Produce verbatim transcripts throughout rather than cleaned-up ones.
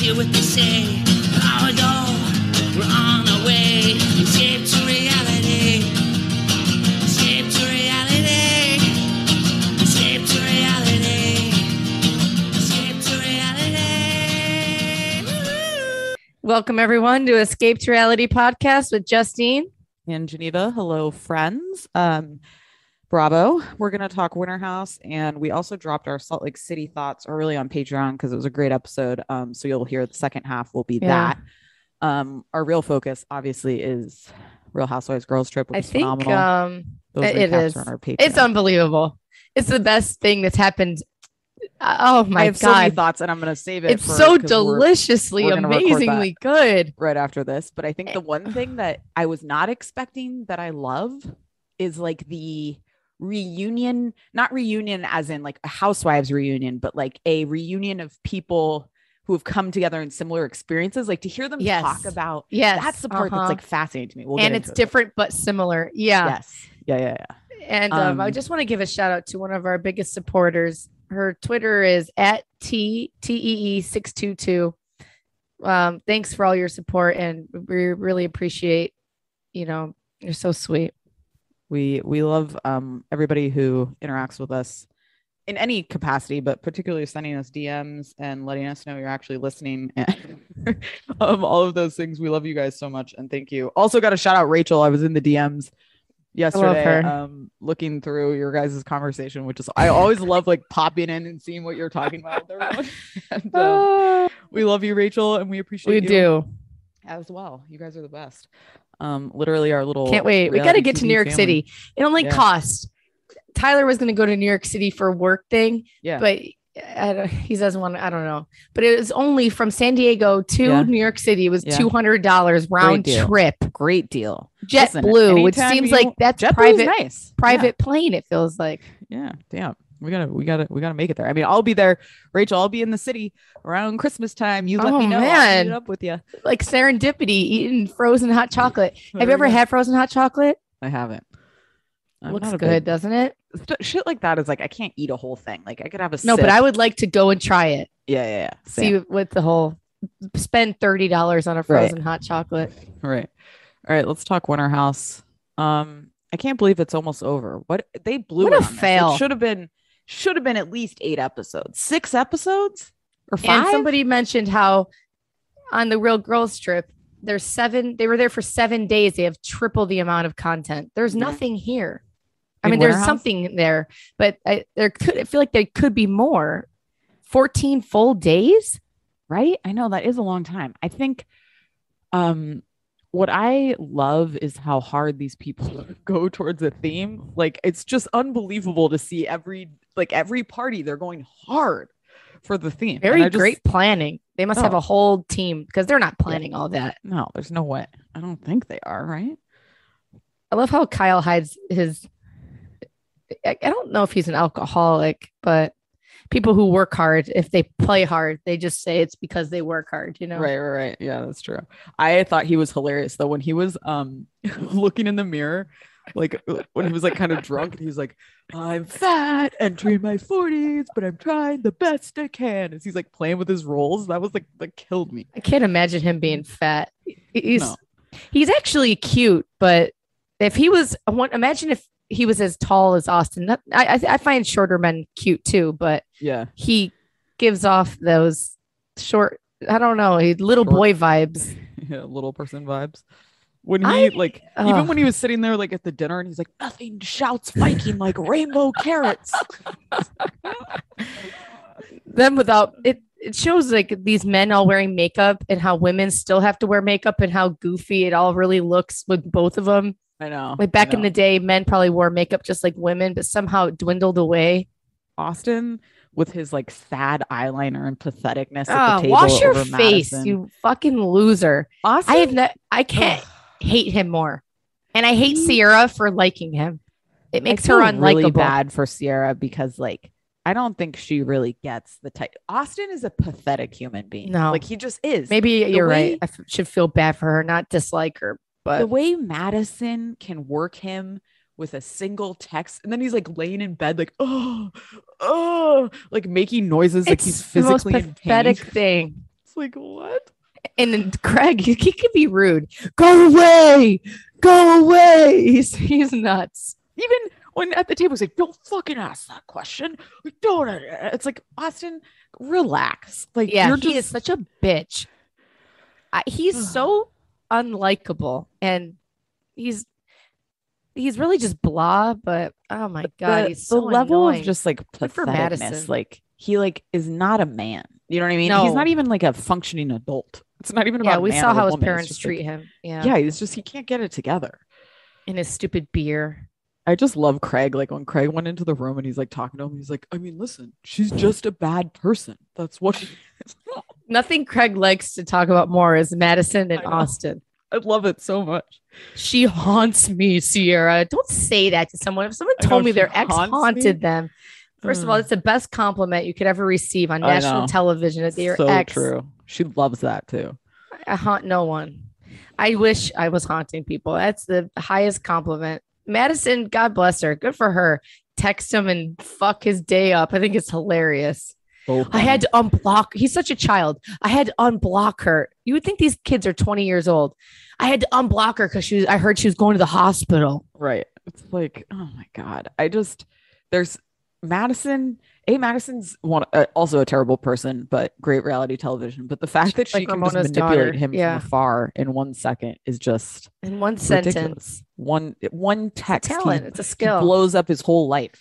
hear what they say. Power door, we're on our way. Escape to reality. Escape to reality. Escape to reality. Escape to reality. Woo-hoo. Welcome everyone to Escape to Reality podcast with Justine and Geneva. Hello, friends. Um, Bravo. We're going to talk Winter House, and we also dropped our Salt Lake City thoughts early on Patreon because it was a great episode. Um, so you'll hear the second half will be Yeah. that. Um, our real focus, obviously, is Real Housewives Girls Trip, which I is think phenomenal. um, Those it recaps is. are on our Patreon. It's unbelievable. It's the best thing that's happened. Uh, oh my I have God. so many thoughts, and I'm going to save it. It's for, so 'cause we're deliciously, we're gonna record amazingly good. right after this. But I think the one thing that I was not expecting that I love is like the reunion, not reunion as in like a housewives reunion, but like a reunion of people who have come together in similar experiences. Like to hear them Yes. talk about, Yes. that's the part uh-huh. that's like fascinating to me. We'll and get it's into it. different but similar. Yeah. Yes. Yeah, yeah, yeah. And um, I Um, just want to give a shout out to one of our biggest supporters. Her Twitter is at T T E E six two two. Um, thanks for all your support, and we really appreciate. You know, you're so sweet. We we love um everybody who interacts with us in any capacity, but particularly sending us D Ms and letting us know you're actually listening. And um, all of those things. We love you guys so much, and thank you. Also, got to shout out Rachel. I was in the D Ms yesterday, her. um, looking through your guys' conversation, which is I always love like popping in and seeing what you're talking about with everyone. And, um, we love you, Rachel, and we appreciate we you do. as well. You guys are the best. Um, literally our little Can't wait. We got to reality get to T V New York family. City. It only Yeah. cost. Tyler was going to go to New York City for a work thing, Yeah. but I don't, he doesn't want to. I don't know. But it was only from San Diego to Yeah. New York City. It was Yeah. two hundred dollars round deal. trip. Great deal. Listen, JetBlue, which anytime seems you- like that's JetBlue is private nice. private plane. It feels like. Yeah. yeah. Damn. We gotta, we gotta, we gotta make it there. I mean, I'll be there, Rachel. I'll be in the city around Christmas time. You let Oh, me know. I'll man. meet up with you. Like serendipity, eating frozen hot chocolate. Have There you ever we go. had frozen hot chocolate? I haven't. I'm Looks not a good, big- doesn't it? st- shit like that is like I can't eat a whole thing. Like I could have a No, sip. but I would like to go and try it. Yeah, yeah, yeah. See Same. what the whole spend thirty dollars on a frozen hot chocolate. Right. All right. Let's talk Winter House. Um, I can't believe it's almost over. What they blew What it a on this. fail. It should have been should have been at least eight episodes, six episodes, or five. And somebody mentioned how on the Real Girls trip, there's seven. They were there for seven days. They have triple the amount of content. There's Mhm. nothing here. I In mean, Winter there's House? something there, but I, there could. I feel like there could be more. fourteen full days. Right? I know that is a long time. I think um what I love is how hard these people go towards a theme. Like it's just unbelievable to see every like every party they're going hard for the theme. Very And I just- great planning. They must have Oh. a whole team because they're not planning all that. No, there's no way. I don't think they are, right? I love how Kyle hides his. I, I don't know if he's an alcoholic, but people who work hard, if they play hard, they just say it's because they work hard, you know? Right, right, right. Yeah, that's true. I thought he was hilarious though when he was um looking in the mirror, like when he was like kind of drunk, and he was like, "I'm fat, entering my forties, but I'm trying the best I can." As he's like playing with his roles, that was like that killed me. I can't imagine him being fat. He's No. he's actually cute, but if he was, I want imagine if he was as tall as Austin. That, I I I find shorter men cute too, but Yeah, he gives off those short. I don't know, he little Short. boy vibes. yeah, little person vibes. When I- he like, even ugh. when he was sitting there like at the dinner, and he's like, "Nothing shouts Viking like rainbow carrots." Them without it. It shows like these men all wearing makeup and how women still have to wear makeup and how goofy it all really looks with both of them. I know. Like back in the day, men probably wore makeup just like women, but somehow it dwindled away. Austin with his like sad eyeliner and patheticness at Oh, the table. wash your over face, Madison. you fucking loser. Austin, I have not, I can't Ugh. hate him more. And I hate He- Sierra for liking him. It makes I her feel really unlikable. bad for Sierra because like I don't think she really gets the type. Austin is a pathetic human being. No. like he just is. Maybe you're way- right. I f- should feel bad for her, not dislike her. the But way Madison can work him with a single text, and then he's like laying in bed, like oh, oh, like making noises, like he's it's the most physically in pathetic pain. thing. So like, what? And then Craig, he, he could be rude. Go away, go away. He's he's nuts. Even when at the table, he's like, don't fucking ask that question. Don't. It's like, Austin, relax. Like, Yeah, you're he just is such a bitch. I, he's so unlikable, and he's he's really just blah. But oh my god, the, he's so the level annoying. of just like Good for patheticness. Madison. Like, he like is not a man. You know what I mean? No. He's not even like a functioning adult. It's not even about Yeah, a we man saw or a how his woman. It's parents just, treat like, him. Yeah, Yeah, it's just he can't get it together. in his stupid beer. I just love Craig. Like when Craig went into the room and he's like talking to him, he's like, I mean, listen, she's just a bad person. That's what she is. Nothing Craig likes to talk about more is Madison and I know. Austin. I love it so much. She haunts me, Sierra. Don't say that to someone. If someone I know, told me she their ex haunts haunted me? them, first of all, Mm. it's the best compliment you could ever receive on I national know. television. That your So ex true. She loves that too. I haunt no one. I wish I was haunting people. That's the highest compliment. Madison, God bless her. Good for her. Text him and fuck his day up. I think it's hilarious. So I had funny. to unblock. He's such a child. I had to unblock her. You would think these kids are twenty years old. I had to unblock her because she was. I heard she was going to the hospital. Right. It's like, oh my God. I just, there's Madison. A Madison's one, uh, also a terrible person, but great reality television. But the fact that she Like can just Ramona's manipulate daughter. him Yeah. from afar in one second is just In one ridiculous. sentence. One one It's a text, talent. he, It's a he skill. blows up his whole life.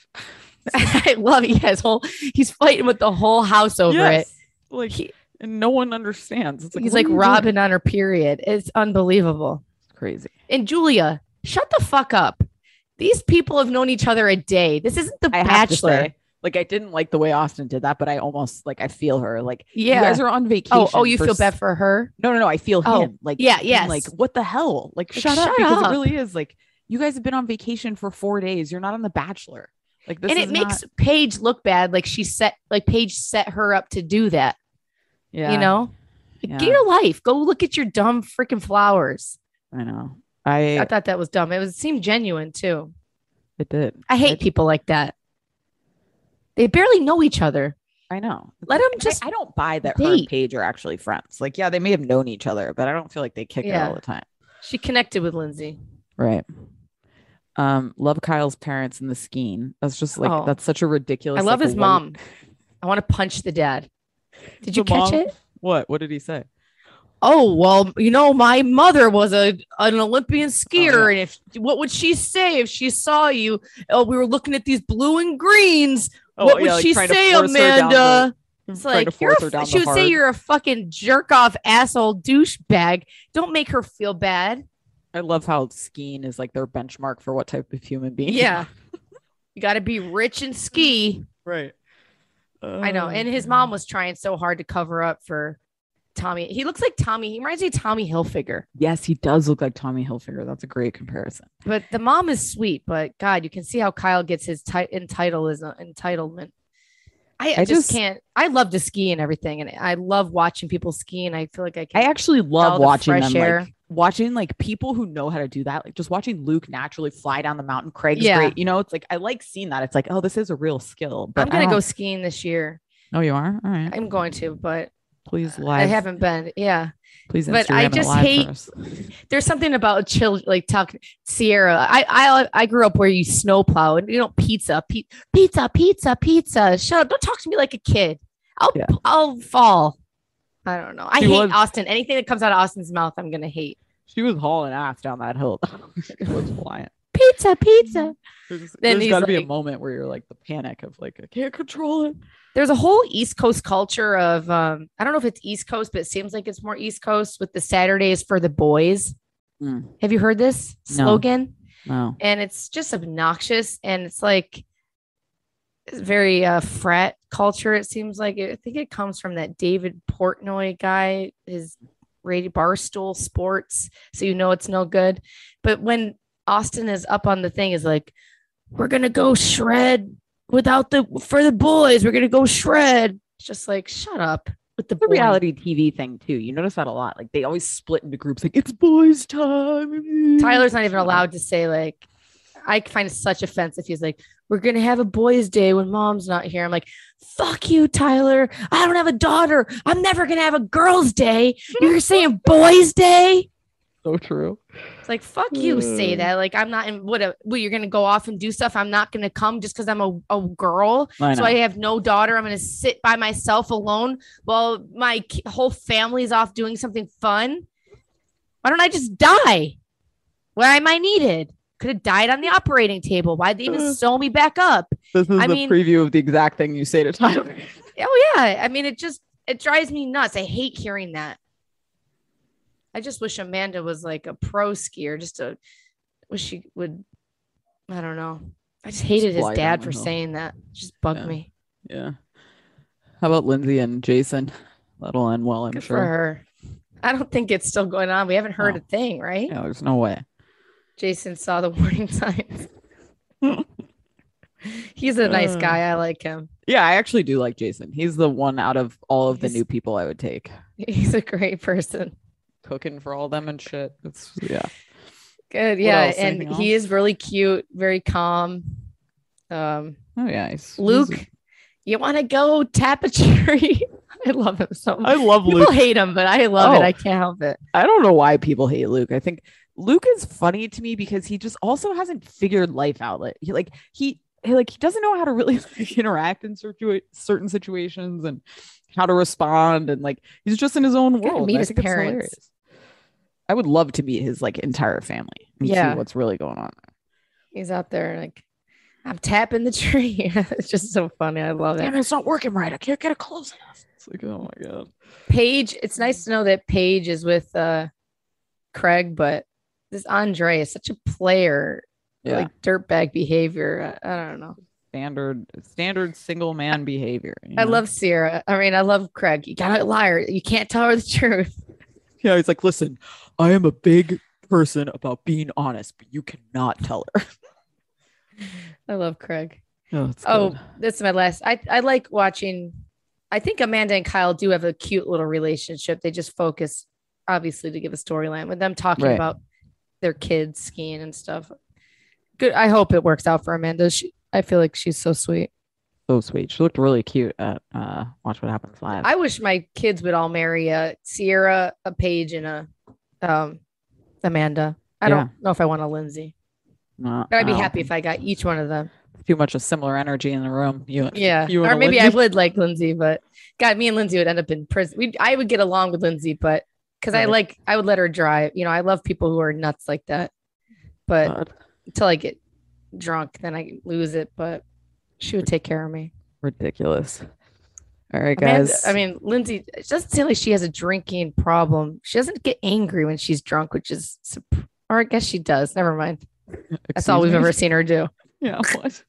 I love it. Yeah, his whole. He's fighting with the whole house over Yes. it. Like, He- and no one understands. It's like, he's what like are you doing? Robin on her period. It's unbelievable. It's crazy. And Julia, shut the fuck up. These people have known each other a day. This isn't The I have to Bachelor. say, like, I didn't like the way Austin did that, but I almost like I feel her. Like, Yeah. you guys are on vacation. Oh, oh, you for feel s- bad for her? No, no, no. I feel Oh, him. Like, yeah, being yes. Like, what the hell? Like, Like, shut up, shut because up. it really is. Like, you guys have been on vacation for four days. You're not on The Bachelor. Like, this And is it makes not- Paige look bad. Like she set, like Paige set her up to do that. yeah, You know, Like, Yeah. get your life. Go look at your dumb freaking flowers. I know. I I thought that was dumb. It was it seemed genuine too. it did. I hate people like that. They barely know each other. I know. It's Let like- them I- just I, don't buy that her and date. Paige are actually friends. Like, yeah, they may have known each other, but I don't feel like they kick it Yeah. all the time. She connected with Lindsay. Right. Um, love Kyle's parents in the skiing. That's just like Oh. that's such a ridiculous. I love like, his white- mom. I want to punch the dad. Did you The catch mom- it? What? What did he say? Oh, well, you know, my mother was a an Olympian skier. Oh, And if what would she say if she saw you? Oh, we were looking at these blue and greens. what would Oh, like, she trying to say, force her down Amanda? the- It's trying to like you're force a her down f- she the would say hard. you're a fucking jerk off asshole douchebag. Don't make her feel bad. I love how skiing is like their benchmark for what type of human being. Yeah. You got to be rich and ski. Right. I know. Oh, And his mom was trying so hard to cover up for Tommy. He looks like Tommy. He reminds me of Tommy Hilfiger. Yes, he does look like Tommy Hilfiger. That's a great comparison. But the mom is sweet. But God, you can see how Kyle gets his ti- entitleism entitlement. I, I just, just- can't. I love to ski and everything, and I love watching people ski. And I feel like I can. I actually love the watching fresh them, air. like watching like people who know how to do that. Like just watching Luke naturally fly down the mountain. Craig's Yeah. great. You know, it's like I like seeing that. It's like, oh, this is a real skill. But I'm gonna I go don't- skiing this year. Oh, you are? All right. I'm going to, but Please live. I haven't been. Yeah, Please, but I Instagram it just live for hate- us. there's something about chill, like talk Sierra. I I I grew up where you snowplow and you know pizza, pe- pizza, pizza, pizza. Shut up! Don't talk to me like a kid. I'll Yeah. I'll fall. I don't know. I She hate was- Austin. Anything that comes out of Austin's mouth, I'm gonna hate. She was hauling ass down that hill. It was flying. Pizza, pizza. There's, Then there's he's got to be a like- moment where you're like the panic of like I can't control it. There's a whole East Coast culture of um. I don't know if it's East Coast, but it seems like it's more East Coast with the Saturdays for the boys. Mm. Have you heard this No. slogan? No. And it's just obnoxious, and it's like it's very uh frat culture. It seems like I think it comes from that David Portnoy guy, his radio Barstool Sports, so you know it's no good. But when Austin is up on the thing, is like, we're gonna go shred without the for the boys. We're gonna go shred. It's just like, shut up with the The boy. reality T V thing too. You notice that a lot. Like they always split into groups. Like it's boys' time. Tyler's not even Shut up. allowed to say like. I find it such offensive. He's like, we're going to have a boys' day when mom's not here. I'm like, fuck you, Tyler. I don't have a daughter. I'm never going to have a girls' day. You're saying boys' day? So true. It's like, fuck you, say that. Like, I'm not in what, a, what you're going to go off and do stuff. I'm not going to come just because I'm a, a girl. I so know. I have no daughter. I'm going to sit by myself alone while my ki- whole family's off doing something fun. Why don't I just die? Where am I needed? Could have died on the operating table. Why'd they even sew me back up? This is I the mean- preview of the exact thing you say to Tyler. Oh, yeah. I mean, it just, it drives me nuts. I hate hearing that. I just wish Amanda was like a pro skier. Just to wish she would. I don't know. I just hated his fly dad down for the hill. saying that. It just bugged Yeah. me. Yeah. How about Lindsay and Jason? That'll end well, I'm Good sure. for her. I don't think it's still going on. We haven't heard No. a thing, right? Yeah, there's no way. Jason saw the warning signs. He's a nice Uh. guy. I like him. Yeah, I actually do like Jason. He's the one out of all of the He's- new people I would take. He's a great person. Cooking for all them and shit. It's yeah. Good. Yeah. else? And Anything he else? is really cute, very calm. Um, Oh yeah. he's- Luke, he's- you want to go tap a tree? I love him so much. I love People Luke. hate him, but I love it. Oh. I can't help it. I don't know why people hate Luke. I think Luke is funny to me because he just also hasn't figured life out. Like he like he, he like he doesn't know how to really like, interact in certain certain situations and how to respond, and like he's just in his own Gotta world. meet and I his think it's parents. hilarious. I would love to meet his like entire family and Yeah. see what's really going on. He's out there like, I'm tapping the tree. It's just so funny. I love Damn it. it, it's not working right. I can't get it close enough. It's like, oh my god. Paige, it's nice to know that Paige is with uh Craig, but this Andre is such a player, Yeah. like dirtbag behavior. I, I don't know. Standard standard single man behavior. you I know? love Sierra. I mean, I love Craig. You got a liar. You can't tell her the truth. Yeah, he's like, listen, I am a big person about being honest, but you cannot tell her. I love Craig. Oh, that's Oh, good. this is my last. I, I like watching. I think Amanda and Kyle do have a cute little relationship. They just focus, obviously, to give a storyline with them talking Right. about their kids skiing and stuff. Good. I hope it works out for Amanda. She, I feel like she's so sweet. So sweet. She looked really cute at uh Watch What Happens Live. I wish my kids would all marry a Sierra, a Paige, and a um, Amanda. I don't know if I want a Lindsay, No, but I'd be no. happy if I got each one of them. Too much of similar energy in the room. You, Yeah, you and or a maybe I Lindsay? would like Lindsay, but God, me and Lindsay would end up in prison. We, I would get along with Lindsay, but because I Right. like, I would let her drive. You know, I love people who are nuts like that. But God, until I get drunk, then I lose it. But she would take care of me. ridiculous. All right, Amanda- guys. I mean, Lindsay, it doesn't seem like she has a drinking problem. She doesn't get angry when she's drunk, which is, sup- or I guess she does. Never mind. That's all Excuse we've me? ever seen her do. Yeah. What?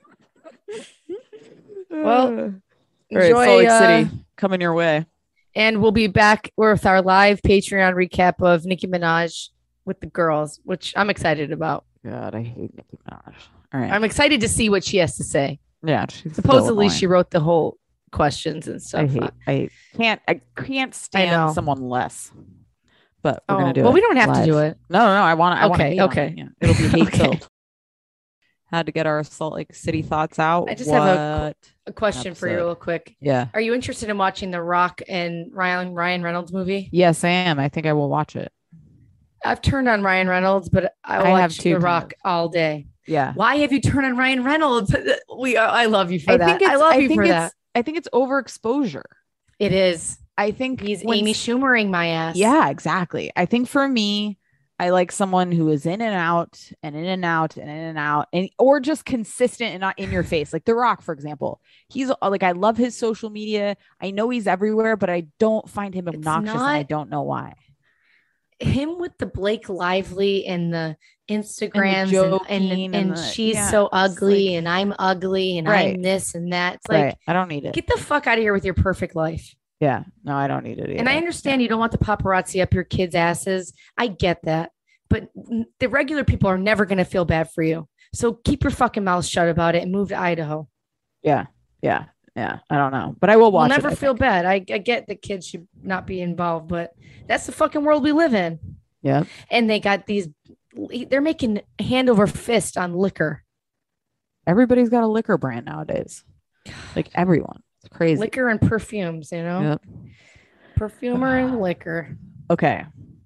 Well, all right, Enjoy, Salt Lake uh, City coming your way. And we'll be back with our live Patreon recap of Nicki Minaj with the girls, which I'm excited about. God, I hate Nicki Minaj. All right. I'm excited to see what she has to say. yeah. She's so Supposedly, annoying. she wrote the whole questions and I stuff. hate. I can't. I can't know. stand someone less. But we're Oh, gonna do well, it. we don't have to do live. it. No, no, no. I want to. I want Okay, to. okay. Yeah. It'll be hate Okay. filled. Had to get our Salt Lake City thoughts out. I just have a- What? A question for you, Episode. real quick. Yeah. Are you interested in watching the Rock and Ryan Ryan Reynolds movie? Yes, I am. I think I will watch it. I've turned on Ryan Reynolds, but I, I watch have too, The kind Rock of. all day. Yeah. Why have you turned on Ryan Reynolds? We, I love you for I that. think it's, I love you think for it's, that. I think it's overexposure. It is. I think He's when Amy s- Schumering my ass. Yeah, exactly. I think for me, I like someone who is in and out and in and out and in and out and or just consistent and not in your face. Like The Rock, for example. He's uh, like, I love his social media. I know he's everywhere, but I don't find him It's obnoxious and I not- don't know why. Him with the Blake Lively and the Instagrams and, joking and, and and, the- she's yeah, so it's ugly like- and I'm ugly and Right. I'm this and that. It's like, right. I don't need it. get the fuck out of here with your perfect life. yeah. No, I don't need it. And I either. understand you don't want the paparazzi up your kids' asses. I get that. But n- the regular people are never going to feel bad for you. So keep your fucking mouth shut about it and move to Idaho. Yeah. Yeah. Yeah. I don't know. But I will watch We'll never it. I feel think. bad. I, I get that kids should not be involved, but that's the fucking world we live in. Yeah. And they got these, they're making hand over fist on liquor. Everybody's got a liquor brand nowadays. Like everyone. It's crazy. Liquor and perfumes, you know, Yep. perfumer and liquor. Okay.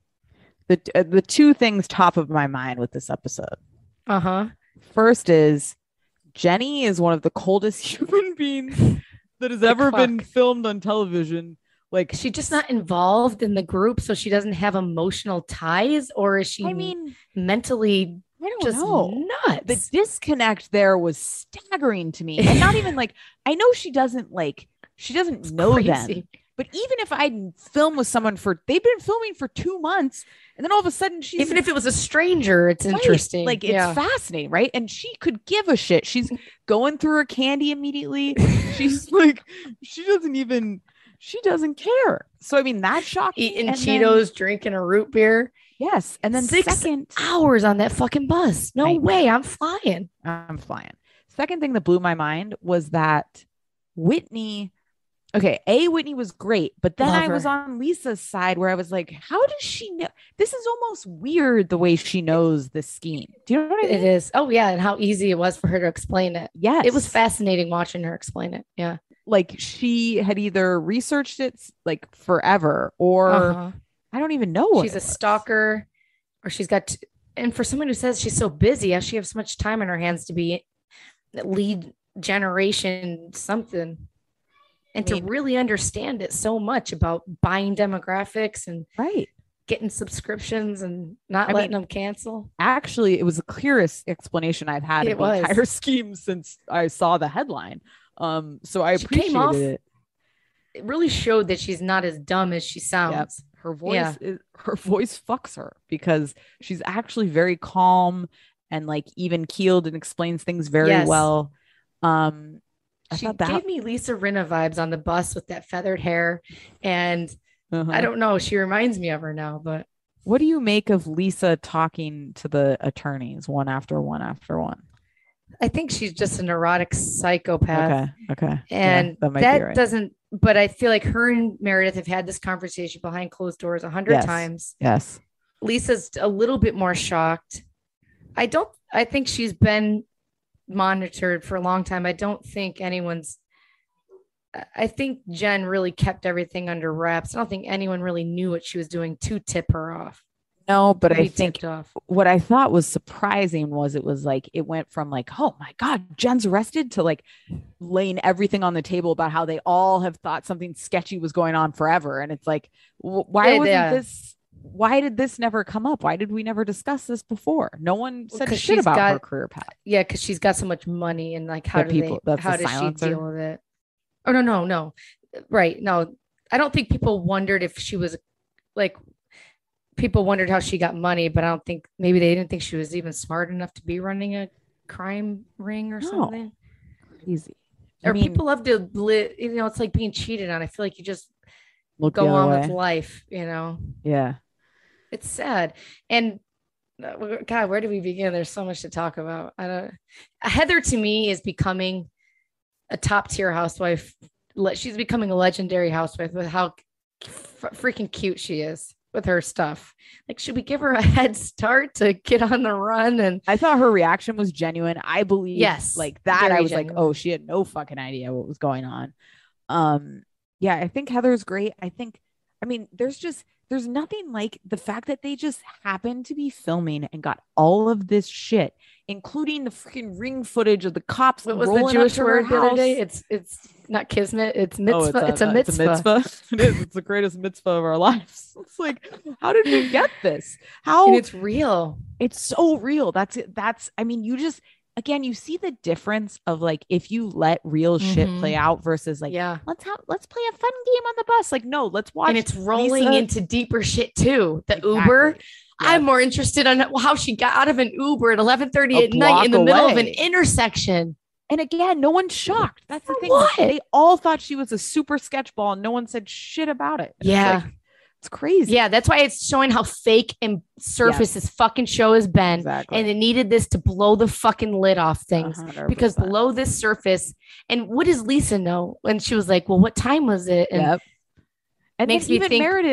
The uh, the two things top of my mind with this episode. Uh huh. First is Jenny is one of the coldest human beings that has ever been fuck? filmed on television. Like, Is she just not involved in the group, so she doesn't have emotional ties, or is she I mean, mentally I don't just know. nuts? The disconnect there was staggering to me. And not even like, I know she doesn't like, she doesn't know them. Crazy. But even if I'd film with someone for, they've been filming for two months, and then all of a sudden she's Even if it was a stranger, it's Right. interesting. Like, it's yeah. fascinating, right? And she could give a shit. She's going through her candy immediately. She's like, she doesn't even, she doesn't care. So I mean, that's shocking. Eating And then- Cheetos, drinking a root beer. yes, and then Six second, hours on that fucking bus. No I way. I'm flying. I'm flying. Second thing that blew my mind was that Whitney. Okay, A, Whitney was great, but then Love I was her. on Lisa's side where I was like, how does she know? This is almost weird the way she knows the scheme. Do you know what I mean? It is. Oh, yeah. And how easy it was for her to explain it. Yes. It was fascinating watching her explain it. Yeah. Like she had either researched it like forever or Uh-huh. I don't even know what She's it a was. stalker, or she's got, t- and for someone who says she's so busy, how she have so much time in her hands to be lead generation something, and I mean- to really understand it so much about buying demographics and Right. getting subscriptions and not I letting mean, them cancel. Actually, it was the clearest explanation I've had It of the was. entire scheme since I saw the headline. Um, so I She came off- appreciated it. It really showed that she's not as dumb as she sounds. Her voice Yeah. is her voice fucks her because she's actually very calm and like even keeled and explains things very Yes. well. Um, I She thought that gave me Lisa Rinna vibes on the bus with that feathered hair, and uh-huh. I don't know. She reminds me of her now, but What do you make of Lisa talking to the attorneys one after one after one? I think she's just a neurotic psychopath. Okay. Okay. And Yeah, that might that be right. doesn't, but I feel like her and Meredith have had this conversation behind closed doors a hundred Yes. times. Yes. Lisa's a little bit more shocked. I don't, I think she's been monitored for a long time. I don't think anyone's, I- I think Jen really kept everything under wraps. I don't think anyone really knew what she was doing to tip her off. No, but to I be think tipped off. what I thought was surprising was it was like it went from like, oh my God, Jen's arrested to like laying everything on the table about how they all have thought something sketchy was going on forever. And it's like, wh- why Yeah, wasn't yeah. this? Why did this never come up? Why did we never discuss this before? No one Well, said 'cause shit she's about her got- career path. Yeah, because she's got so much money, and like, how That do people- they? that's How the does she silencer? deal with it? Oh no, no, no. Right? No, I don't think people wondered if she was like. People wondered how she got money, but I don't think maybe they didn't think she was even smart enough to be running a crime ring or No. something. Crazy. I Or mean, people love to, li- you know, it's like being cheated on. I feel like you just look the go other on way. with life. You know, Yeah. it's sad. And uh, God, where do we begin? There's so much to talk about. I don't. Heather to me is becoming a top tier housewife. Le- She's becoming a legendary housewife with how f- freaking cute she is with her stuff. Like, should we give her a head start to get on the run? And I thought her reaction was genuine. I believe, Yes, like that. I very was like, genuine. oh, she had no fucking idea what was going on. Um, yeah, I think Heather's great. I think, I mean, there's just there's nothing like the fact that they just happened to be filming and got all of this shit, including the freaking ring footage of the cops. what was the rolling up Jewish to her word the other day? house. It's it's not kismet. It's Oh, mitzvah. it's, a, mitzvah. It's a mitzvah. It is. It's the greatest mitzvah of our lives. It's like, how did we get this? How And it's real. it's so real. That's it. That's, I mean, you just, again, you see the difference of like, if you let real shit Mhm. play out versus like, Yeah. let's have, let's play a fun game on the bus. Like, no, let's watch. And it's rolling Lisa- into deeper shit too. The Exactly. Uber. Yeah. I'm more interested on how she got out of an Uber at eleven thirty A at night in the block middle of an away. intersection. And again, no one's shocked. That's the For thing. what? They all thought she was a super sketch ball and no one said shit about it. And it's Yeah. like, it's crazy. Yeah, that's why it's showing how fake and surface this fucking show has been. Exactly. And it needed this to blow the fucking lid off things. one hundred Because percent. below this surface, and what does Lisa know? When she was like, well, what time was it? And Yep. And makes then me even think- Meredith,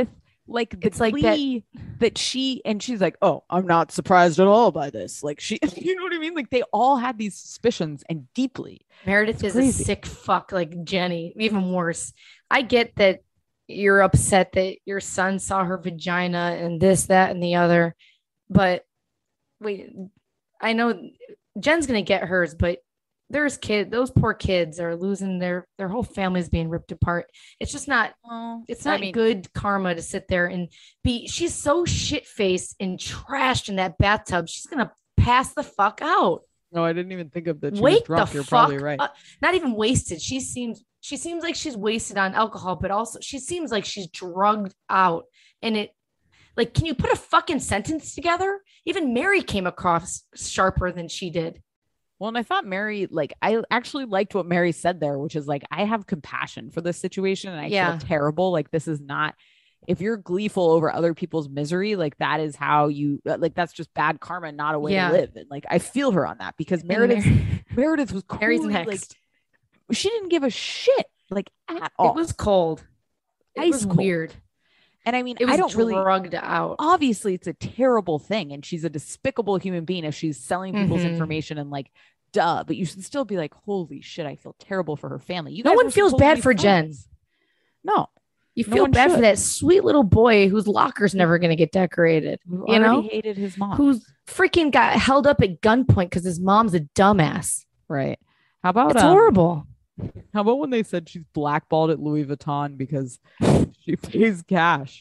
like the It's like that- glee that she and she's like, oh, I'm not surprised at all by this. Like she, you know what I mean? Like they all had these suspicions and deeply. Meredith It's is crazy. a sick fuck like Jenny, even worse. I get that you're upset that your son saw her vagina and this, that, and the other. But wait, I know Jen's gonna get hers, but there's kid, those poor kids are losing their their whole family's being ripped apart. It's just not Well, it's I not mean, good karma to sit there and be she's so shit faced and trashed in that bathtub. She's gonna pass the fuck out. no, I didn't even think of that. She was Wake drunk. the You're fuck probably right. up. Not even wasted. She seems she seems like she's wasted on alcohol, but also she seems like she's drugged out. And it like, can you put a fucking sentence together? Even Mary came across sharper than she did. Well, and I thought Mary, like, I actually liked what Mary said there, which is like, I have compassion for this situation and I Yeah. feel terrible. Like, this is not, if you're gleeful over other people's misery, like, that is how you, like, that's just bad karma, not a way Yeah. to live. And like, I feel her on that because And Meredith, Mary- Meredith was cool. Mary's Like, next. she didn't give a shit, like, at all. It was cold. It Ice was cold. weird. and I mean, It was I don't really, drugged out. obviously it's a terrible thing and she's a despicable human being if she's selling people's Mhm. information and like, duh, but you should still be like, holy shit, I feel terrible for her family. You No guys one were feels supposed to bad be for Jen. friends. No, You No feel one bad for should. that sweet little boy whose locker's never going to get decorated. who You already know? hated his mom. Who's freaking got held up at gunpoint because his mom's a dumbass. right? How about It's um, horrible. how about when they said she's blackballed at Louis Vuitton because she pays cash?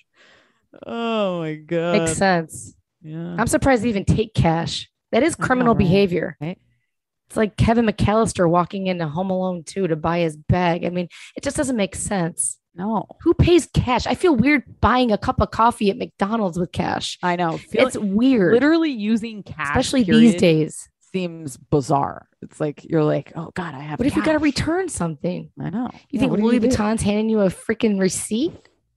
Oh my god. Makes sense. Yeah. I'm surprised they even take cash. That is I know, criminal right? behavior. Right? It's like Kevin McAllister walking into Home Alone two to buy his bag. I mean, it just doesn't make sense. No. Who pays cash? I feel weird buying a cup of coffee at McDonald's with cash. I know. Feel, It's weird, literally using cash, especially period, these days. seems bizarre. It's like you're like, oh god, I have. What if you got to cash. return something? I know. You Yeah, think what do Louis do? Vuitton's handing you a freaking receipt?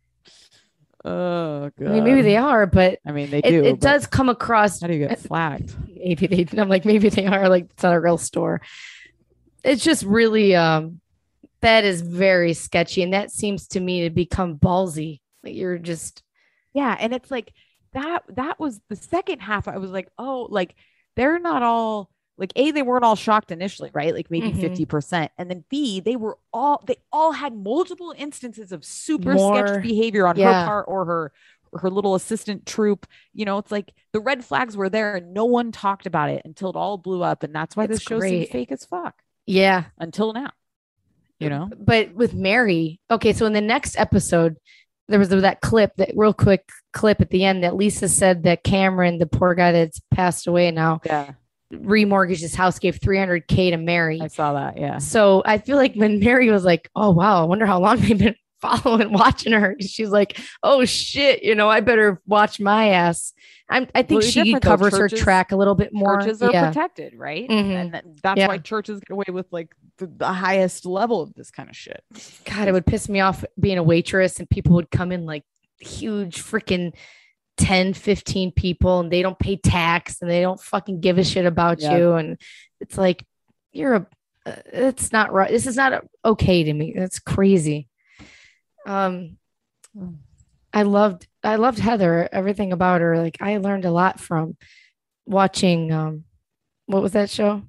Oh god. I mean, maybe they are, but I mean, they it, do. it but does come across. How do you get flagged? Maybe they. I'm like, maybe they are. Like, it's not a real store. It's just really, um, that is very sketchy, and that seems to me to become ballsy. Like you're just, Yeah, and it's like that. That was the second half. I was like, oh, like they're not all like A. They weren't all shocked initially, right? Like maybe Mhm. fifty percent, and then B. They were all. They all had multiple instances of super More- sketch behavior on yeah. her part or her her little assistant troop. You know, it's like the red flags were there, and no one talked about it until it all blew up, and that's why It's this show seemed great. fake as fuck yeah. until now. You know. But with Mary, okay, so in the next episode, there was that clip, that real quick clip at the end that Lisa said that Cameron, the poor guy that's passed away now, Yeah, remortgaged his house, gave three hundred K to Mary. I saw that. Yeah. So I feel like when Mary was like, oh, wow, I wonder how long they've been following, watching her. She's like, oh, shit, you know, I better watch my ass. I'm, I think Well, it's she different, though. covers Churches- her track a little bit more. Churches are yeah. protected, right? Mhm. And that, that's Yeah. why churches get away with like the, the highest level of this kind of shit. God, it would piss me off being a waitress and people would come in like huge freaking ten, fifteen people and they don't pay tax and they don't fucking give a shit about Yeah. you. And it's like, you're a, uh, it's not right. This is not okay to me. That's crazy. Um, I loved, I loved Heather, everything about her. Like I learned a lot from watching, um, what was that show?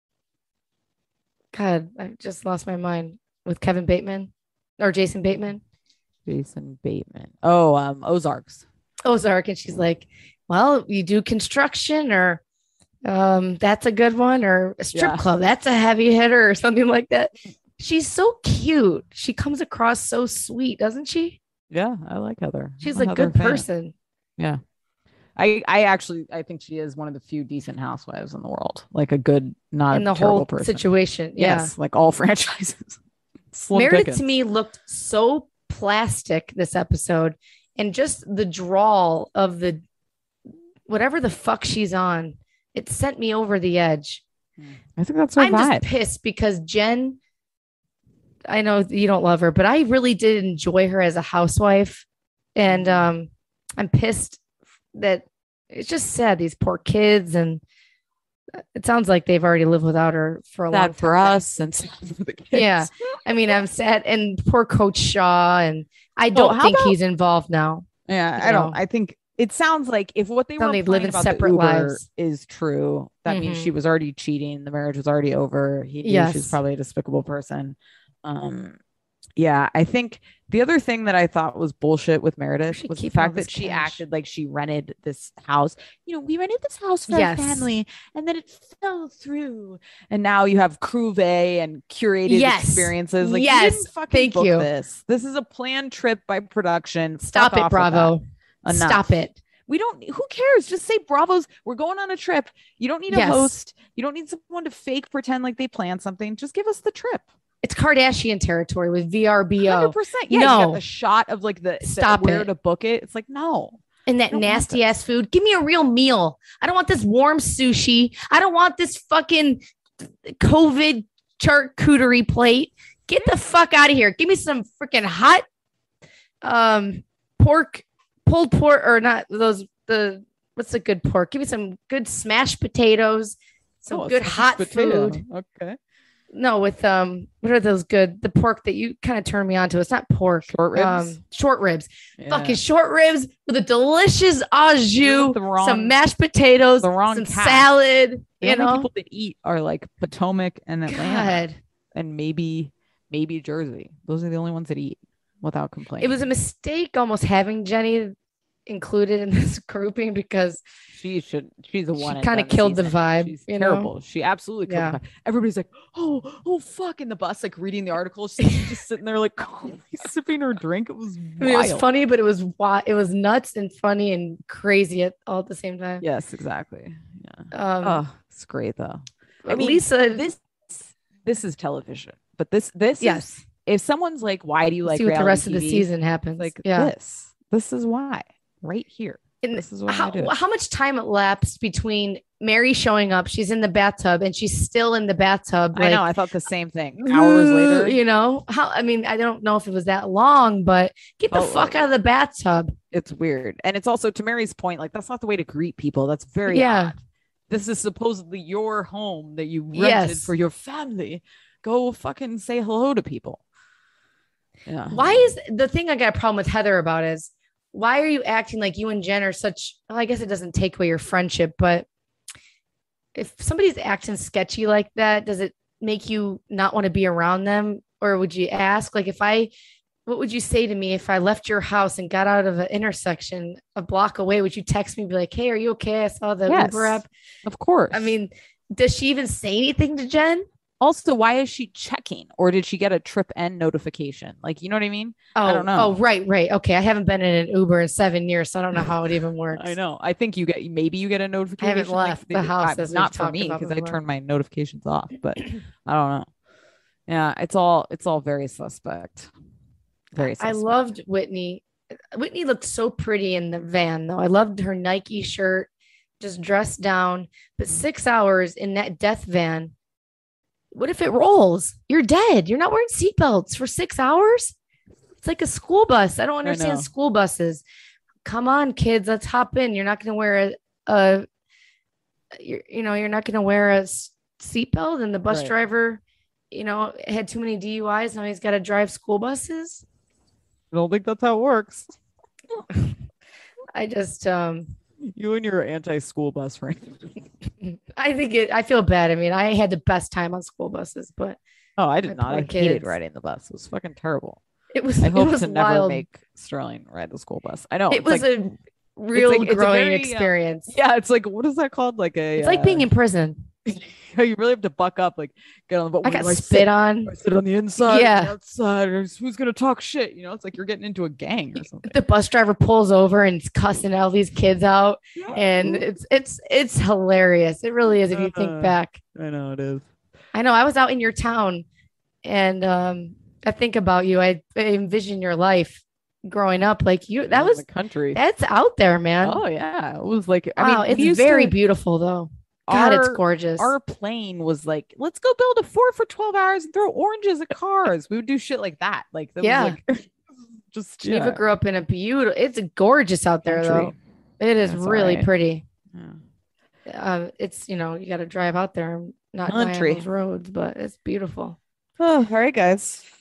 God, I just lost my mind with Kevin Bateman or Jason Bateman. Jason Bateman. Oh, um, Ozarks. Ozark, and she's like, well, you do construction or um that's a good one, or a strip Yeah. club, that's a heavy hitter or something like that. She's so cute. She comes across so sweet, doesn't she? Yeah, I like Heather. She's I'm a Heather good fan. person. I, I actually I think she is one of the few decent housewives in the world. Like a good, not In a the terrible whole person. situation. Yeah. Yes, like all franchises. Slim Meredith pickings. to me looked so plastic this episode, and just the drawl of the whatever the fuck she's on, it sent me over the edge. I think that's her I'm vibe. just pissed because Jen, I know you don't love her, but I really did enjoy her as a housewife. And um, I'm pissed that it's just sad, these poor kids. And it sounds like they've already lived without her for a long time. Sad for us and sad for the kids. Yeah. I mean, I'm sad. And poor Coach Shaw. And I don't how think about- he's involved now. Yeah, You I don't. know. I think it sounds like if what they Don't were need implying living about the separate Uber lives. is true, that means she Mhm. was already cheating. The marriage was already over. He knew she was Yes. probably a despicable person. Um, yeah, I think the other thing that I thought was bullshit with Meredith she was the keeping all fact this that she cash? acted like she rented this house. You know, we rented this house for Yes. our family, and then it fell through. And now you have Cruve and curated Yes. experiences. Like Yes. you didn't fucking Thank book you. this. This is a planned trip by production. Stop Fuck it, off with that. Bravo. Enough. Stop it. We don't, who cares? Just say Bravos. We're going on a trip. You don't need a Yes. host. You don't need someone to fake pretend like they planned something. Just give us the trip. It's Kardashian territory with V R B O. one hundred percent. Yeah, you got No. the shot of like the, the Stop where it. to book it. It's like, no. And I that don't want nasty this. ass food. Give me a real meal. I don't want this warm sushi. I don't want this fucking COVID charcuterie plate. Get the fuck out of here. Give me some freaking hot um pork, pulled pork, or not those the what's a good pork? Give me some good smashed potatoes, some Oh, good smashed hot potato. food. Okay. No, with um, what are those good? The pork that you kind of turn me on to. It's not pork. Short ribs? Um, short ribs. Yeah. Fucking short ribs with a delicious au You're jus, the wrong- some mashed potatoes, the wrong some cast. salad. The You only know, people that eat are like Potomac and Atlanta God, and maybe maybe Jersey. Those are the only ones that eat without complaining. it was a mistake almost having Jenny included in this grouping because she should she's the She one and kinda done killed the season. vibe, She's you know? terrible. She absolutely killed Yeah. the vibe. Everybody's like, oh oh fuck, in the bus, like reading the article. She's just sitting there like sipping her drink. It was I mean, it was wild. funny, but it was wi- it was nuts and funny and crazy at all at the same time. Yes, exactly. Yeah. Um, Oh, it's great though. I but mean, Lisa, this this is television, but this this is yes. if someone's like, why do you We'll like see what the reality rest of the T V? season happens. Like yeah. this. This is why. Right here. And This is what I how, do. how much time elapsed between Mary showing up? She's in the bathtub and she's still in the bathtub. I know. like, I thought the same thing. Hours later. you know how? I mean, I don't know if it was that long, but get the Oh, fuck like- out of the bathtub. It's weird. And it's also, to Mary's point, like that's not the way to greet people. That's very Yeah. odd. This is supposedly your home that you rented Yes. for your family. Go fucking say hello to people. Yeah. Why is the thing I got a problem with Heather about is why are you acting like you and Jen are such? Well, I guess it doesn't take away your friendship, but if somebody's acting sketchy like that, does it make you not want to be around them? Or would you ask, like, if I, what would you say to me if I left your house and got out of an intersection a block away? Would you text me and be like, hey, are you okay? I saw the Yes, Uber app. Of course. I mean, does she even say anything to Jen? also, why is she checking? Or did she get a trip end notification? Like, you know what I mean? Oh, I don't know. Oh, right, right. Okay. I haven't been in an Uber in seven years, so I don't know how it even works. I know. I think you get maybe you get a notification. left the house I- as we've not for talked me about because I before. turned my notifications off, but I don't know. Yeah, it's all it's all very suspect. Very I suspect. loved Whitney. Whitney looked so pretty in the van, though. I loved her Nike shirt, just dressed down. But six hours in that death van, what if it rolls? You're dead. You're not wearing seatbelts for six hours. It's like a school bus. I don't know. understand school buses. Come on, kids, let's hop in. You're not going to wear a, a you're, you know, you're not going to wear a s- seatbelt, and the bus Right. driver, you know, had too many D U Is. Now he's got to drive school buses. I don't think that's how it works. I just, um, You and your anti-school bus friend. I think it, I feel bad. I mean, I had the best time on school buses, but Oh, I did My not. I poor hated kids. riding the bus. It was fucking terrible. it was, I it hope was to never wild. make Sterling ride the school bus. I know. it it's was like- a real like- it's a growing very, uh, experience. yeah, it's like what is that called? Like a It's like being uh, in prison. you really have to buck up, like get on the boat. I Where got do I spit sit? on. Do I sit on the inside, Yeah. the outside, or who's gonna talk shit? You know, it's like you're getting into a gang or something. The bus driver pulls over and is cussing all these kids out, and it's it's it's hilarious. It really is if you Uh, think back. I know it is. I know I was out in your town, and um, I think about you. I, I envision your life growing up. Like you, that In was the country. that's out there, man. Oh yeah, it was like I wow, mean, we it's used very to- beautiful though. God, it's our- gorgeous. Our plane was like, let's go build a fort for twelve hours and throw oranges at cars. We would do shit like that. Like, that Yeah. was like, just Geneva yeah. grew up in a beautiful. It's gorgeous out there Country. though. It is That's really alright. pretty. Yeah. Uh, it's you know you got to drive out there and not die on Country. those roads, but it's beautiful. Oh, all right, guys.